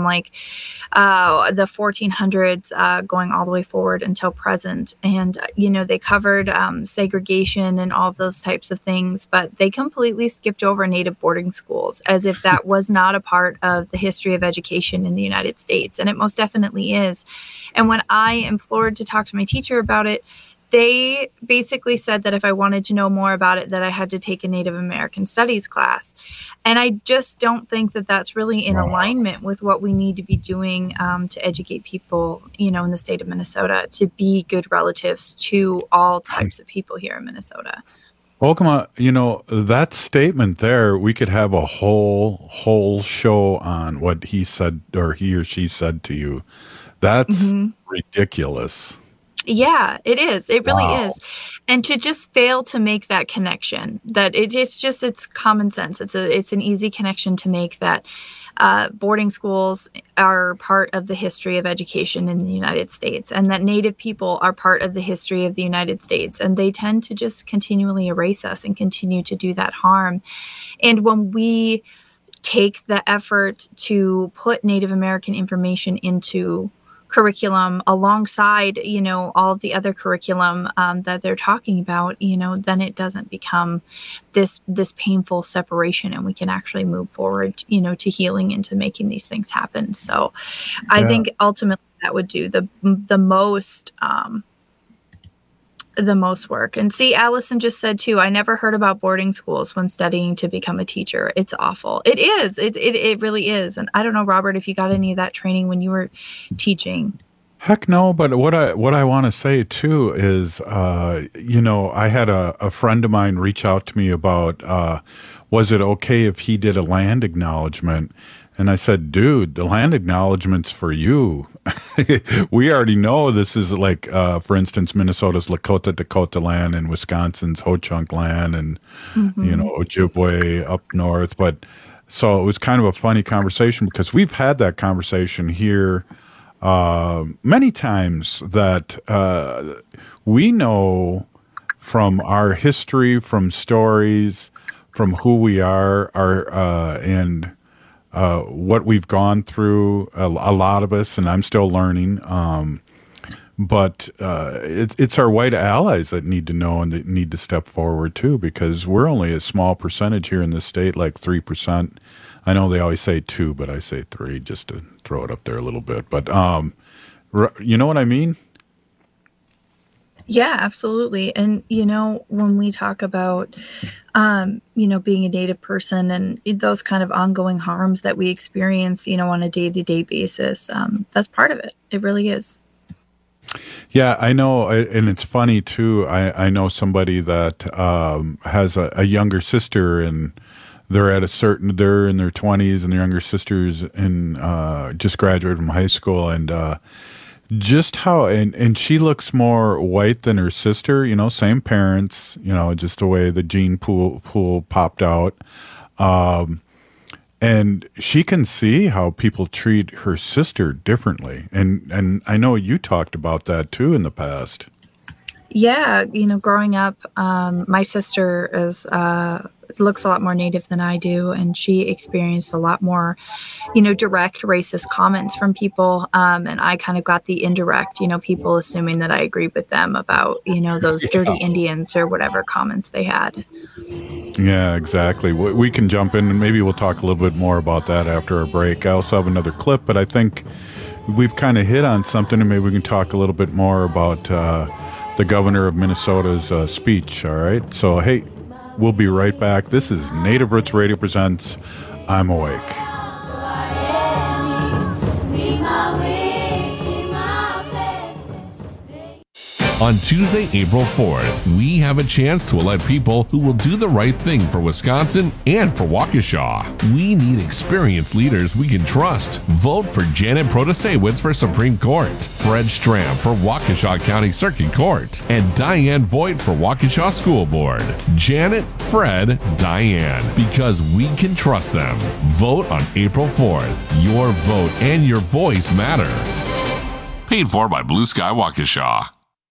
the 1400s, going all the way forward until present. And, they covered segregation and all of those types of things, but they completely skipped over Native boarding schools as if that was not a part of the history of education in the United States. And it most definitely is. And when I implored to talk to my teacher about it, they basically said that if I wanted to know more about it, that I had to take a Native American Studies class. And I just don't think that that's really in alignment with what we need to be doing to educate people, in the state of Minnesota, to be good relatives to all types of people here in Minnesota. Okama, that statement there, we could have a whole show on what he said or he or she said to you. That's ridiculous. Yeah, it is. It really is. And to just fail to make that connection, that it's common sense. It's an easy connection to make, that boarding schools are part of the history of education in the United States, and that Native people are part of the history of the United States. And they tend to just continually erase us and continue to do that harm. And when we take the effort to put Native American information into curriculum alongside, all of the other curriculum that they're talking about, then it doesn't become this painful separation, and we can actually move forward, to healing and to making these things happen. So I think ultimately that would do the most work. And see, Allison just said too, I never heard about boarding schools when studying to become a teacher. It's awful. It is. It really is. And I don't know, Robert, if you got any of that training when you were teaching. Heck no, but what I want to say too is, I had a friend of mine reach out to me about, was it okay if he did a land acknowledgement? And I said, dude, the land acknowledgement's for you. We already know this is like, for instance, Minnesota's Lakota Dakota land and Wisconsin's Ho-Chunk land and, Ojibwe up north. But so it was kind of a funny conversation because we've had that conversation here many times that we know from our history, from stories, from who we are, and what we've gone through, a lot of us, and I'm still learning. But it's our white allies that need to know and that need to step forward too, because we're only a small percentage here in this state, like 3%. I know they always say 2, but I say 3 just to throw it up there a little bit. But you know what I mean? Yeah, absolutely. And, when we talk about, being a Native person and those kind of ongoing harms that we experience, on a day-to-day basis, that's part of it. It really is. Yeah, I know. And it's funny, too. I know somebody that has a younger sister, and they're in their 20s, and their younger sister's just graduated from high school. And just how, and she looks more white than her sister, same parents, just the way the gene pool popped out. And she can see how people treat her sister differently. And I know you talked about that too in the past. Yeah. Growing up, my sister looks a lot more Native than I do. And she experienced a lot more, direct racist comments from people. And I kind of got the indirect, people assuming that I agreed with them about, those dirty Indians or whatever comments they had. Yeah, exactly. We can jump in and maybe we'll talk a little bit more about that after our break. I also have another clip, but I think we've kind of hit on something, and maybe we can talk a little bit more about the governor of Minnesota's speech. All right. So, hey, we'll be right back. This is Native Roots Radio presents I'm Awake. On Tuesday, April 4th, we have a chance to elect people who will do the right thing for Wisconsin and for Waukesha. We need experienced leaders we can trust. Vote for Janet Protasewicz for Supreme Court, Fred Stram for Waukesha County Circuit Court, and Diane Voigt for Waukesha School Board. Janet, Fred, Diane, because we can trust them. Vote on April 4th. Your vote and your voice matter. Paid for by Blue Sky Waukesha.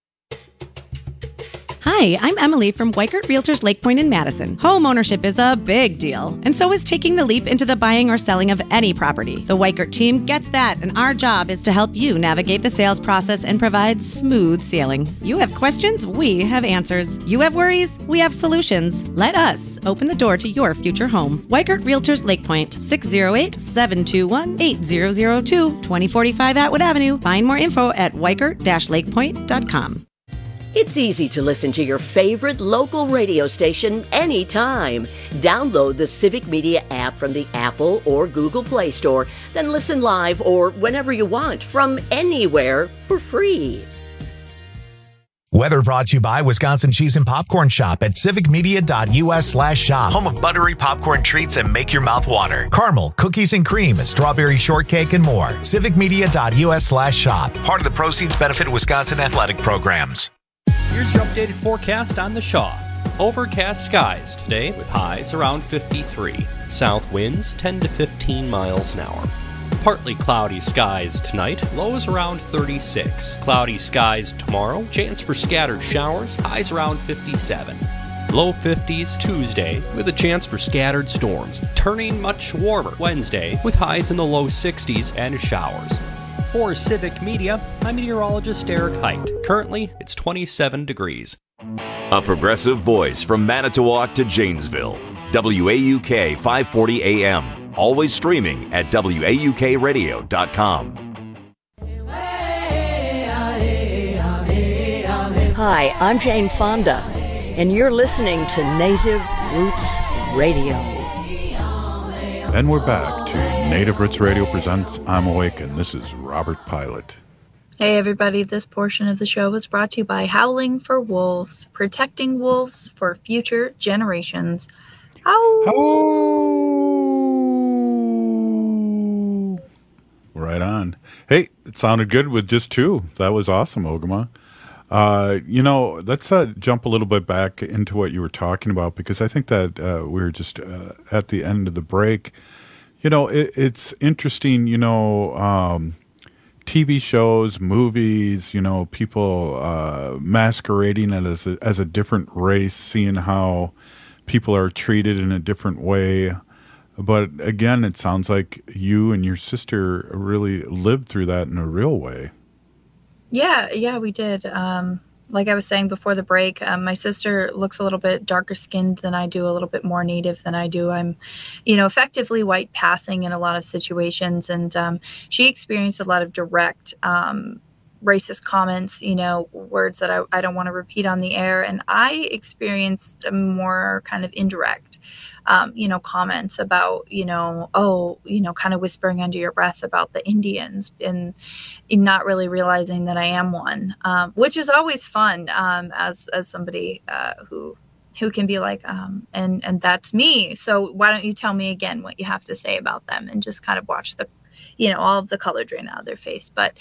Hi, I'm Emily from Weikert Realtors Lake Point in Madison. Home ownership is a big deal, and so is taking the leap into the buying or selling of any property. The Weikert team gets that, and our job is to help you navigate the sales process and provide smooth sailing. You have questions, we have answers. You have worries, we have solutions. Let us open the door to your future home. Weikert Realtors Lake Point, 608-721-8002, 2045 Atwood Avenue. Find more info at weikert-lakepoint.com. It's easy to listen to your favorite local radio station anytime. Download the Civic Media app from the Apple or Google Play Store, then listen live or whenever you want from anywhere for free. Weather brought to you by Wisconsin Cheese and Popcorn Shop at civicmedia.us/shop. Home of buttery popcorn treats and make your mouth water. Caramel, cookies and cream, strawberry shortcake, and more. civicmedia.us/shop. Part of the proceeds benefit Wisconsin athletic programs. Here's your updated forecast on the Shaw. Overcast skies today with highs around 53. South winds 10 to 15 miles an hour. Partly cloudy skies tonight, lows around 36. Cloudy skies tomorrow, chance for scattered showers, highs around 57. Low 50s Tuesday with a chance for scattered storms. Turning much warmer Wednesday with highs in the low 60s and showers. For Civic Media, I'm meteorologist Eric Height. Currently, it's 27 degrees. A progressive voice from Manitowoc to Janesville. WAUK 540 AM. Always streaming at WAUKradio.com. Hi, I'm Jane Fonda, and you're listening to Native Roots Radio. And we're back to Native Roots Radio presents I'm Awake, and this is Robert Pilot. Hey everybody, this portion of the show was brought to you by Howling for Wolves, protecting wolves for future generations. Oh! Right on. Hey, it sounded good with just two. That was awesome, Ogama. Let's jump a little bit back into what you were talking about, because I think that we were just at the end of the break. It's interesting, TV shows, movies, people masquerading as a different race, seeing how people are treated in a different way. But again, it sounds like you and your sister really lived through that in a real way. Yeah, we did. Like I was saying before the break, my sister looks a little bit darker skinned than I do, a little bit more native than I do. I'm, effectively white passing in a lot of situations. And she experienced a lot of direct racist comments, words that I don't want to repeat on the air. And I experienced a more kind of indirect, comments about, kind of whispering under your breath about the Indians and not really realizing that I am one, which is always fun as somebody who can be like, and that's me. So why don't you tell me again what you have to say about them, and just kind of watch the, all of the color drain out of their face. But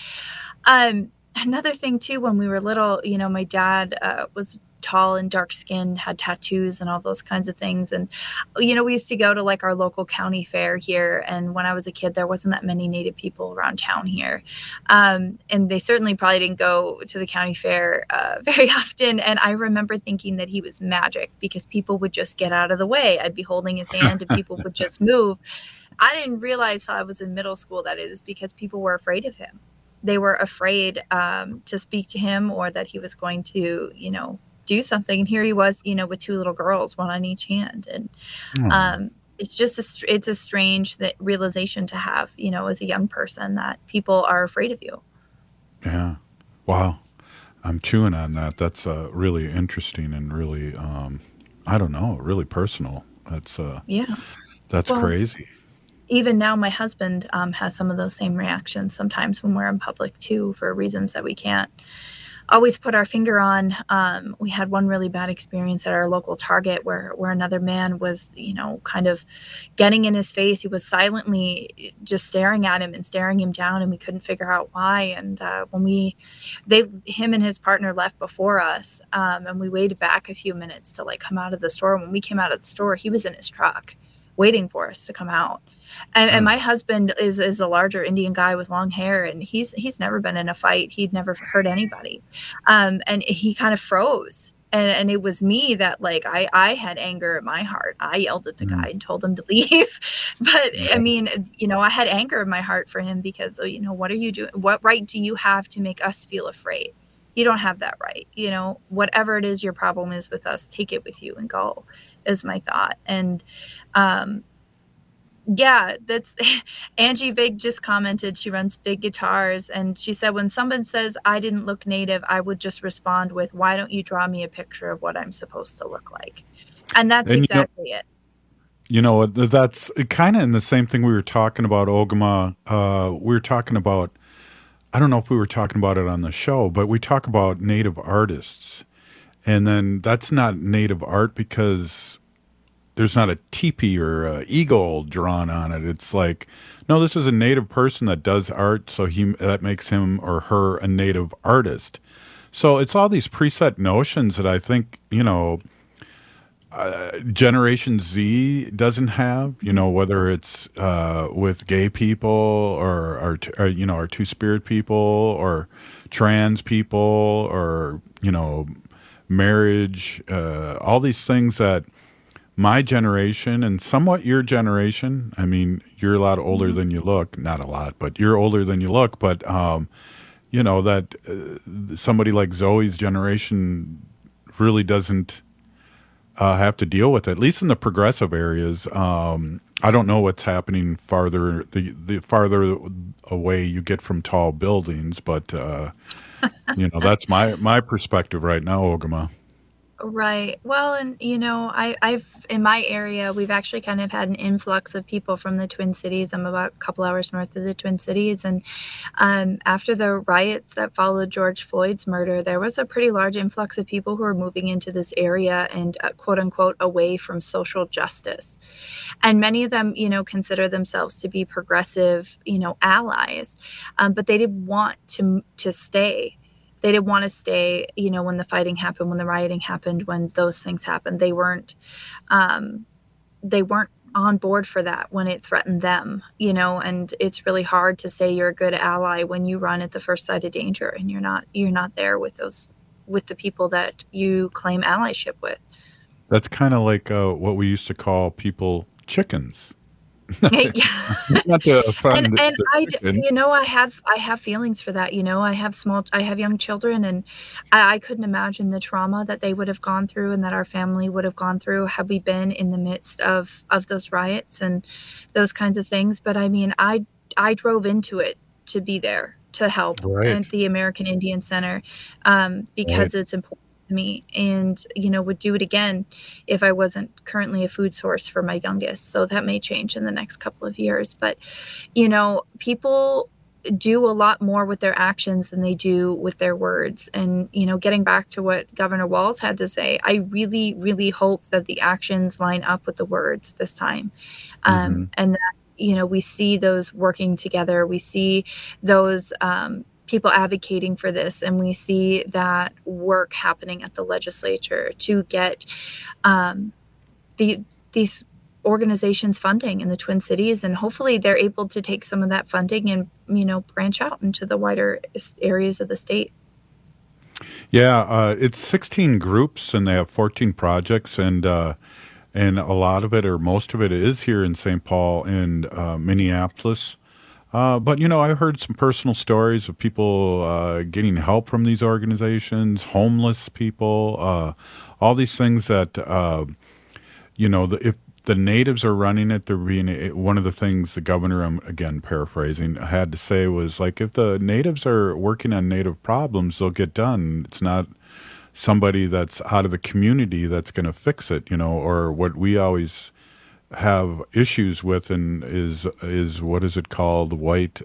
another thing too, when we were little, my dad was tall and dark skinned, had tattoos and all those kinds of things. And, we used to go to like our local county fair here. And when I was a kid, there wasn't that many Native people around town here. And they certainly probably didn't go to the county fair very often. And I remember thinking that he was magic, because people would just get out of the way. I'd be holding his hand and people would just move. I didn't realize how I was in middle school that it is because people were afraid of him. They were afraid to speak to him, or that he was going to, do something. And here he was, with two little girls, one on each hand. And it's just it's a strange realization to have, as a young person, that people are afraid of you. Yeah. Wow. I'm chewing on that. That's really interesting and really, really personal. That's That's crazy. Even now, my husband has some of those same reactions sometimes when we're in public too, for reasons that we can't always put our finger on. We had one really bad experience at our local Target where another man was, kind of getting in his face. He was silently just staring at him and staring him down, and we couldn't figure out why. And when him and his partner left before us, and we waited back a few minutes to come out of the store. When we came out of the store, he was in his truck waiting for us to come out. And my husband is a larger Indian guy with long hair, and he's never been in a fight. He'd never hurt anybody. And he kind of froze. And it was me that I had anger in my heart. I yelled at the guy and told him to leave. But I mean, I had anger in my heart for him because, what are you doing? What right do you have to make us feel afraid? You don't have that right. Whatever it is your problem is with us, take it with you and go, is my thought. And, that's Angie Vig just commented. She runs Big Guitars, and she said, when someone says I didn't look Native, I would just respond with, why don't you draw me a picture of what I'm supposed to look like? And that's exactly it. That's kind of in the same thing we were talking about, Ogama. We were talking about, I don't know if we were talking about it on the show, but we talk about Native artists. And then that's not Native art because there's not a teepee or a eagle drawn on it. It's like, no, this is a Native person that does art, so that makes him or her a Native artist. So it's all these preset notions that I think, Generation Z doesn't have, whether it's with gay people or Two-Spirit people or trans people or, marriage, all these things that my generation and somewhat your generation, I mean, you're a lot older than you look, not a lot, but you're older than you look, but, you know, that somebody like Zoe's generation really doesn't have to deal with it, at least in the progressive areas. I don't know what's happening farther, the farther away you get from tall buildings, but, you know, that's my perspective right now, Ogama. Right. Well, and you know, I've in my area, we've actually kind of had an influx of people from the Twin Cities. I'm about a couple hours north of the Twin Cities, and after the riots that followed George Floyd's murder, there was a pretty large influx of people who were moving into this area and quote unquote away from social justice, and many of them, you know, consider themselves to be progressive, you know, allies, but they didn't want to stay. They didn't want to stay, you know, when the fighting happened, when the rioting happened, when those things happened. They weren't on board for that when it threatened them, you know, and it's really hard to say you're a good ally when you run at the first sight of danger and you're not there with the people that you claim allyship with. That's kind of like what we used to call people chickens. Yeah. Not to offend and I, chicken. you know, I have feelings for that. You know, I have young children, and I couldn't imagine the trauma that they would have gone through and that our family would have gone through had we been in the midst of those riots and those kinds of things. But I mean, I drove into it to be there to help at the American Indian Center because it's important to me, and you know, would do it again if I wasn't currently a food source for my youngest. So that may change in the next couple of years, but you know, people do a lot more with their actions than they do with their words. And you know, getting back to what Governor Walz had to say, I really, really hope that the actions line up with the words this time, and that, you know, we see those working together. We see those people advocating for this, and we see that work happening at the legislature to get these organizations funding in the Twin Cities, and hopefully they're able to take some of that funding and, you know, branch out into the wider areas of the state. Yeah, it's 16 groups and they have 14 projects, and a lot of it, or most of it, is here in St. Paul and Minneapolis. But, you know, I heard some personal stories of people getting help from these organizations, homeless people, all these things that, you know, if the natives are running it, they're being, one of the things the governor, I'm again paraphrasing, had to say was like, if the natives are working on native problems, they'll get done. It's not somebody that's out of the community that's going to fix it, you know, or what we always have issues with, and is what is it called, white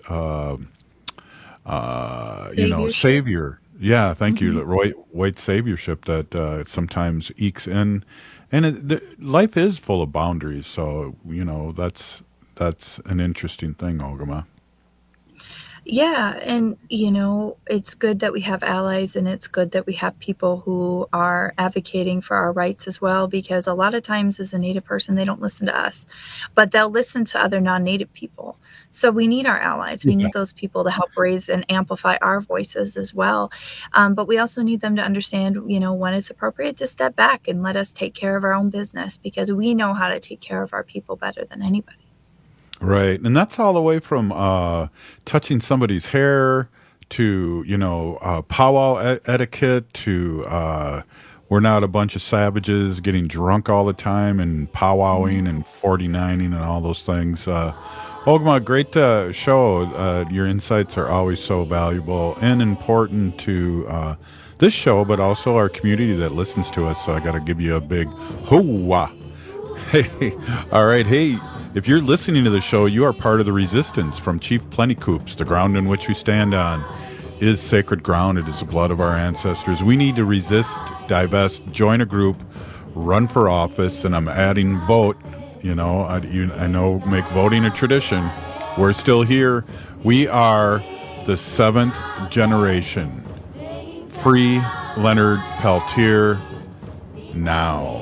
you know, savior. Yeah, thank you. White saviorship that sometimes ekes in, and life is full of boundaries. So you know, that's an interesting thing, Ogama. Yeah, and you know, it's good that we have allies, and it's good that we have people who are advocating for our rights as well, because a lot of times as a Native person, they don't listen to us, but they'll listen to other non-Native people. So we need our allies. We need those people to help raise and amplify our voices as well. But we also need them to understand, you know, when it's appropriate to step back and let us take care of our own business, because we know how to take care of our people better than anybody. Right, and that's all the way from touching somebody's hair to, you know, powwow etiquette to we're not a bunch of savages getting drunk all the time and powwowing and 49ing and all those things. Ogama, great show. Your insights are always so valuable and important to this show, but also our community that listens to us. So I got to give you a big hoo-wah. Hey, all right, hey. If you're listening to the show, you are part of the resistance from Chief Plentycoops. The ground in which we stand on is sacred ground. It is the blood of our ancestors. We need to resist, divest, join a group, run for office, and I'm adding vote. You know, I know, make voting a tradition. We're still here. We are the 7th generation. Free Leonard Peltier now.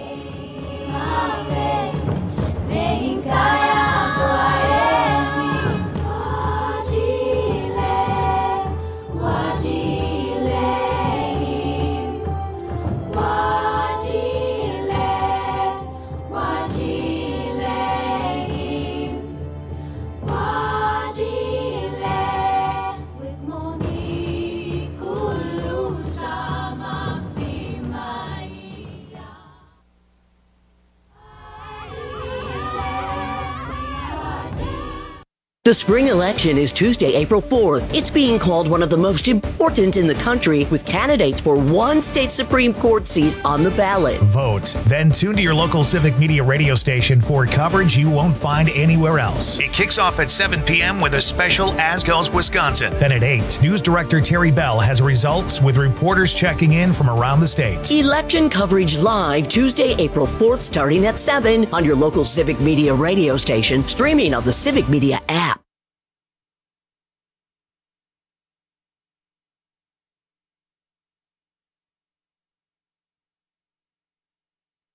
Wow. The spring election is Tuesday, April 4th. It's being called one of the most important in the country, with candidates for one state Supreme Court seat on the ballot. Vote. Then tune to your local Civic Media radio station for coverage you won't find anywhere else. It kicks off at 7 p.m. with a special As Goes Wisconsin. Then at 8, News Director Terry Bell has results with reporters checking in from around the state. Election coverage live Tuesday, April 4th, starting at 7 on your local Civic Media radio station, streaming on the Civic Media app.